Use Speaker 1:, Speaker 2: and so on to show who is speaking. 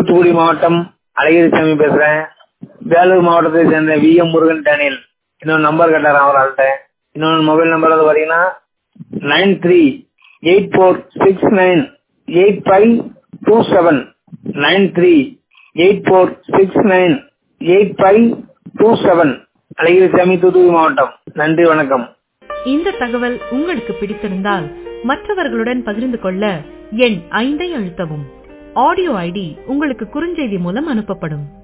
Speaker 1: தூத்துக்குடி மாவட்டம் அழகிரிசாமி பேசுறேன். வேலூர் மாவட்டத்தை சேர்ந்த VM முருகன் டேனியல் இன்னொரு நம்பர் கேட்டார் அவரால்ட்ட. இன்னொரு மொபைல் நம்பர் வந்து பாத்தீங்கன்னா 9384698527 9384698527 அழகிரிசாமி தூத்துக்குடி மாவட்டம். நன்றி, வணக்கம்.
Speaker 2: இந்த தகவல் உங்களுக்கு பிடித்திருந்தால் மற்றவர்களுடன் பகிர்ந்து கொள்ள எண் 5 அழுத்தவும். ஆடியோ ஐடி உங்களுக்கு குறுஞ்செய்தி மூலம் அனுப்பப்படும்.